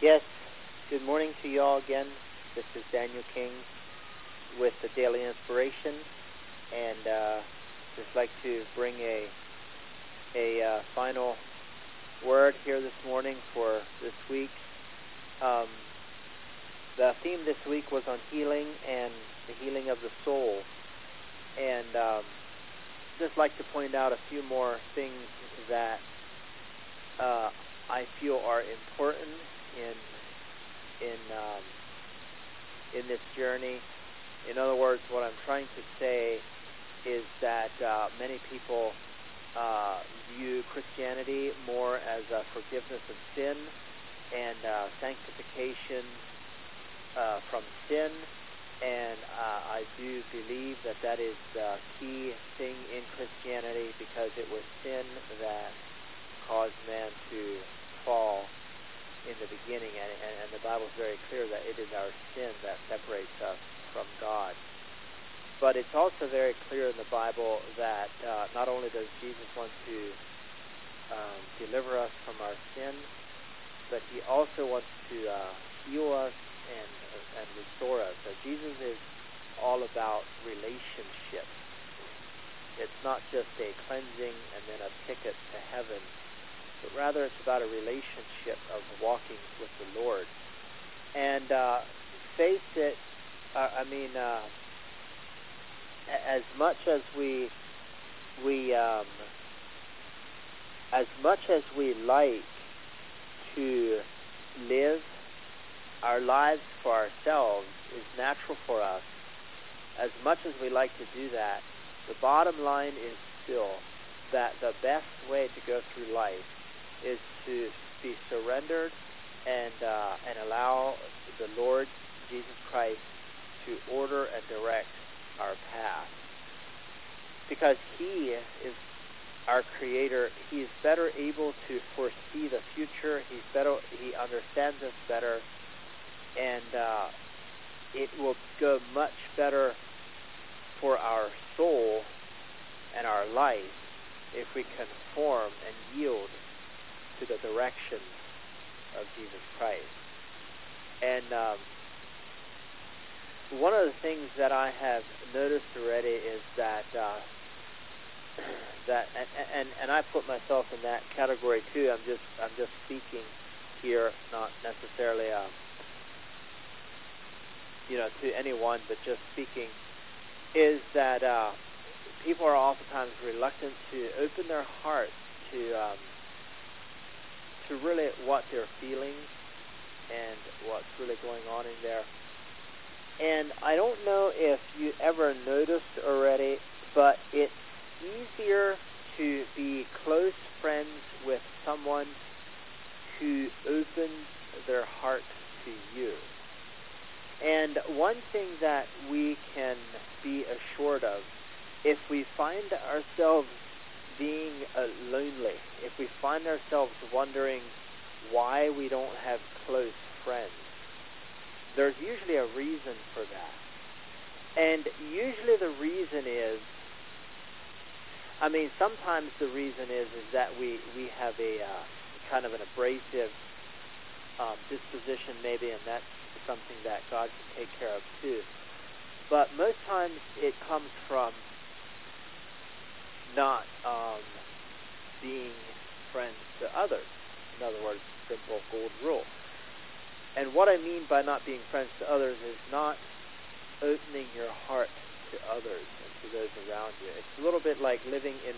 Yes, good morning to you all again. This is Daniel King with the Daily Inspiration, and just like to bring a final word here this morning for this week. The theme this week was on healing and the healing of the soul, and just like to point out a few more things that I feel are important in this journey. In other words, what I'm trying to say is that many people view Christianity more as a forgiveness of sin and sanctification from sin, and I do believe that that is the key thing in Christianity, because it was sin that caused man to fall in the beginning, and the Bible is very clear that it is our sin that separates us from God. But it's also very clear in the Bible that not only does Jesus want to deliver us from our sin, but he also wants to heal us and restore us. So Jesus is all about relationship. It's not just a cleansing and then a ticket to heaven, but rather it's about a relationship of walking with the Lord. And face it, as much as we like to live our lives for ourselves, is natural for us. As much as we like to do that, the bottom line is still that the best way to go through life is to be surrendered and allow the Lord Jesus Christ to order and direct our path, because he is our creator. He is better able to foresee the future. He understands us better, and it will go much better for our soul and our life if we conform and yield to the direction of Jesus Christ. And one of the things that I have noticed already is that and I put myself in that category too. I'm just speaking here, not necessarily to anyone, but just speaking, is that people are oftentimes reluctant to open their hearts to really what they're feeling and what's really going on in there. And I don't know if you ever noticed already, but it's easier to be close friends with someone who opens their heart to you. And one thing that we can be assured of, if we find ourselves being lonely, if we find ourselves wondering why we don't have close friends, there's usually a reason for that. And usually the reason is, sometimes the reason is that we have a kind of an abrasive disposition maybe, and that's something that God can take care of too. But most times it comes from not being friends to others. In other words, simple gold rule. And what I mean by not being friends to others is not opening your heart to others and to those around you. It's a little bit like living in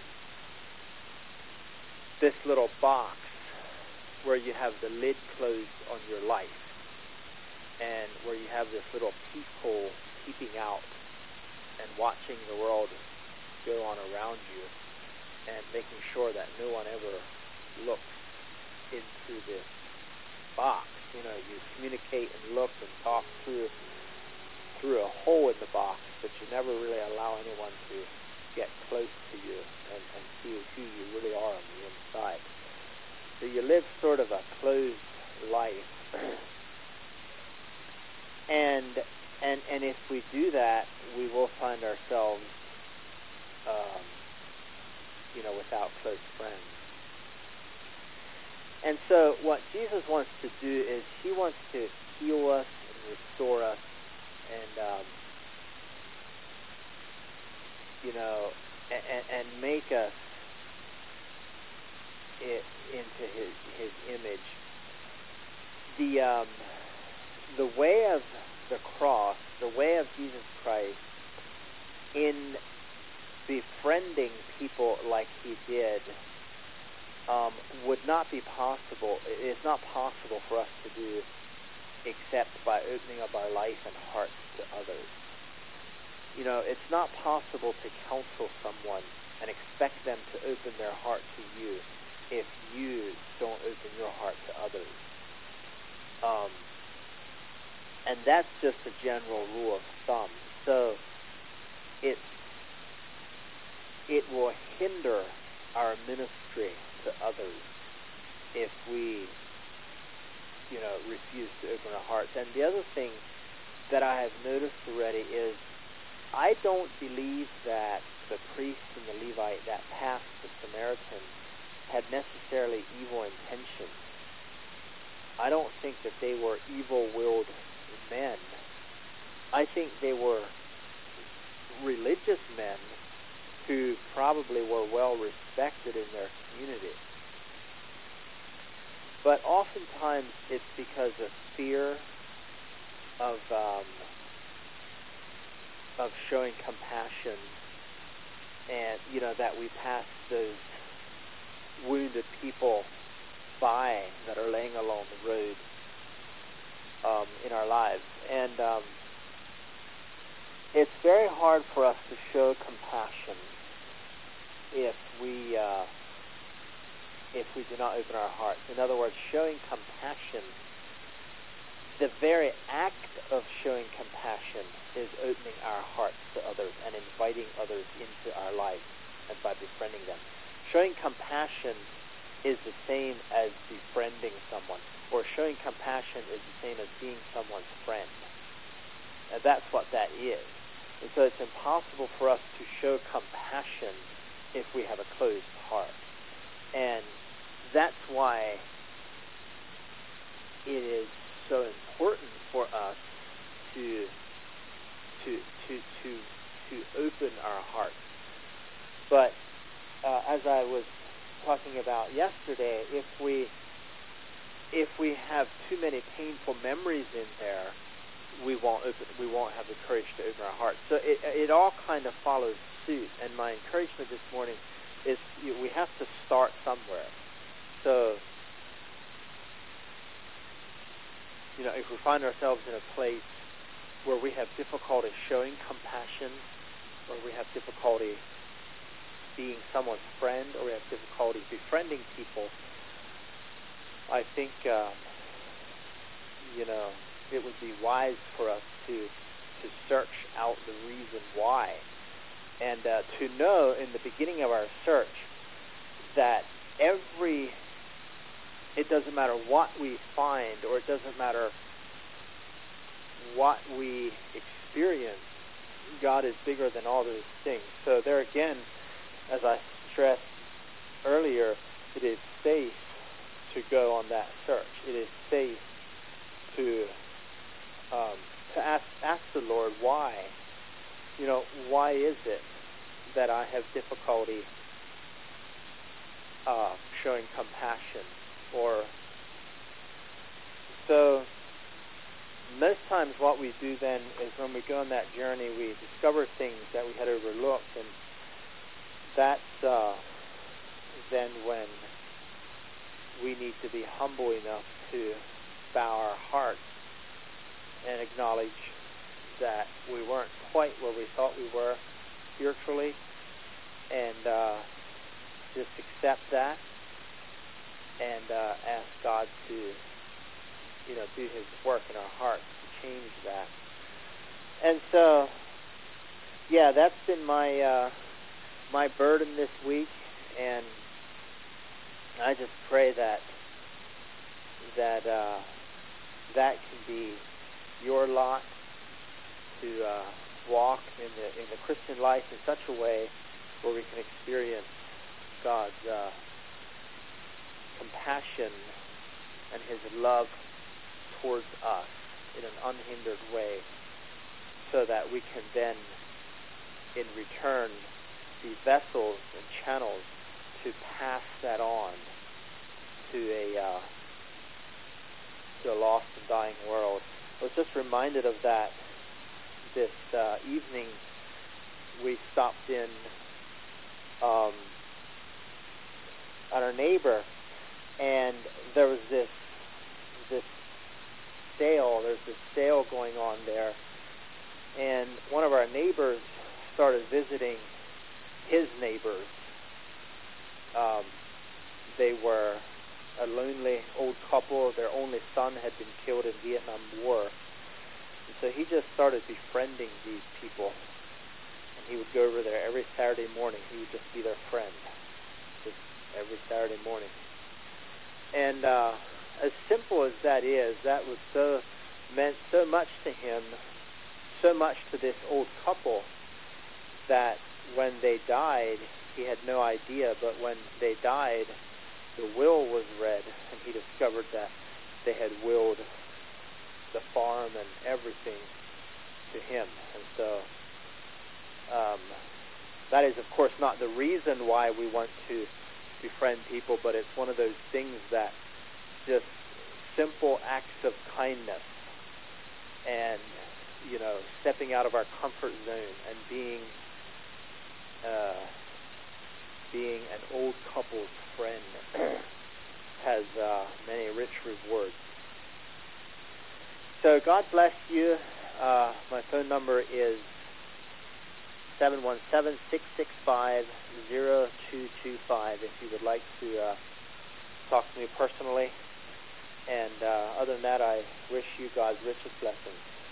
this little box where you have the lid closed on your life, and where you have this little peephole peeping out and watching the world go on around you, and making sure that no one ever looks into this box. You communicate and look and talk through a hole in the box, but you never really allow anyone to get close to you and see who you really are on the inside. So you live sort of a closed life. And if we do that, we will find ourselves, without close friends. And so what Jesus wants to do is the way of the cross, the way of Jesus Christ, in befriending people like he did, would not be possible. It's not possible for us to do except by opening up our life and hearts to others. It's not possible to counsel someone and expect them to open their heart to you if you don't open your heart to others. And that's just a general rule of thumb. So it will hinder our ministry to others if we, refuse to open our hearts. And the other thing that I have noticed already is I don't believe that the priest and the Levite that passed the Samaritan had necessarily evil intentions. I don't think that they were evil-willed men. I think they were religious men who probably were well respected in their community. But oftentimes it's because of fear of showing compassion, and that we pass those wounded people by that are laying along the road in our lives. And it's very hard for us to show compassion if we do not open our hearts. In other words, showing compassion, the very act of showing compassion is opening our hearts to others and inviting others into our life and by befriending them. Showing compassion is the same as befriending someone, or showing compassion is the same as being someone's friend. And that's what that is. And so it's impossible for us to show compassion if we have a closed heart. And that's why it is so important for us to open our hearts. But as I was talking about yesterday, if we have too many painful memories in there, we won't have the courage to open our hearts. So it all kind of follows suit. And my encouragement this morning is we have to start somewhere. So if we find ourselves in a place where we have difficulty showing compassion, or we have difficulty being someone's friend, or we have difficulty befriending people, I think it would be wise for us to search out the reason why, and to know in the beginning of our search that it doesn't matter what we find, or it doesn't matter what we experience, God is bigger than all those things. So there again, as I stressed earlier, it is safe to go on that search. It is safe to ask the Lord why. Why is it that I have difficulty showing compassion? Or so most times what we do then is when we go on that journey, we discover things that we had overlooked, and that's then when we need to be humble enough to bow our hearts and acknowledge that we weren't quite where we thought we were spiritually, and just accept that and ask God to do His work in our hearts to change that. And so that's been my my burden this week, and I just pray that can be your lot, to walk in the Christian life in such a way where we can experience God's compassion and His love towards us in an unhindered way, so that we can then in return be vessels and channels to pass that on to a lost and dying world. I was just reminded of that this evening. We stopped in at our neighbor, and there was this sale. There's this sale going on there, and one of our neighbors started visiting his neighbors. They were a lonely old couple. Their only son had been killed in Vietnam War, and so he just started befriending these people. And he would go over there every Saturday morning. He would just be their friend, just every Saturday morning. And as simple as that is, that was meant so much to him, so much to this old couple, that when they died, he had no idea, but when they died, the will was read, and he discovered that they had willed the farm and everything to him. And so that is, of course, not the reason why we want to befriend people, but it's one of those things that just simple acts of kindness and, stepping out of our comfort zone and being an old couple's friend has many rich rewards. So God bless you. My phone number is 717-665-0225 if you would like to talk to me personally. And other than that, I wish you God's richest blessings.